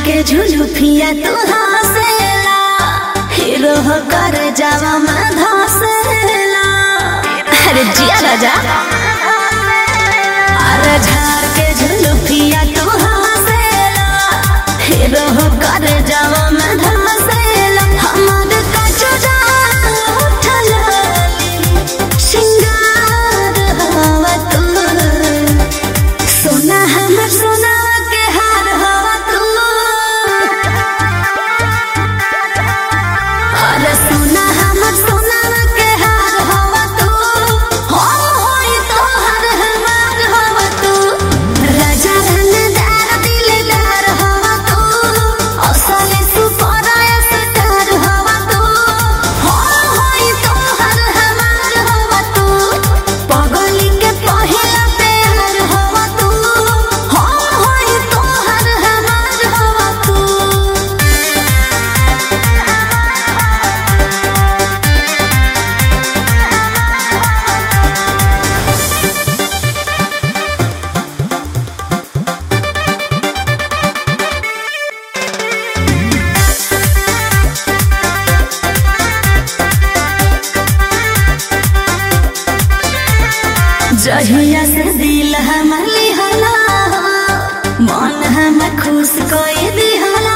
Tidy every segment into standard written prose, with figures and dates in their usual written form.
के झुलुफिया तू हंसेला, हीरो कर जावा मैं धंसेला। अरे जिया राजा, अरे झाड़ के झुलुफिया तू हंसेला, हीरो कर जावा मैं धंसेला। हमार कचरा उठल सिंगार हवा तू, सोना हमर सोना के हार हवा तू। अरे सोना हमर सोना के हार हवा तू, होई तोहर हमार हवा तू। राजा रंगदार दिलदार हवा तू, असली सुपर स्टार हवा तू। होई तोहर हमार हवा तू, पगली के पहिला प्यार हवा तू। होई तोहर हमार हवा तू। जहिया से दिल हमर लिहला, मन हमर खुश कोई दिहला।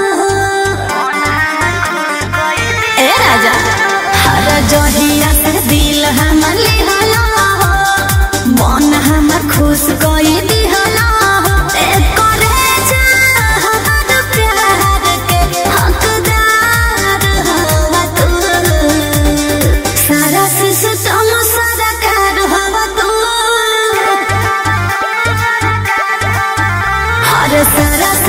ए राजा, हर जहिया से दिल हमर लिहला, मन हमर खुश कोई दिहला। करे जा हमर प्यार के हकदार हवा तू, सारा सिस्टम सरकार हवा तू। हर सारा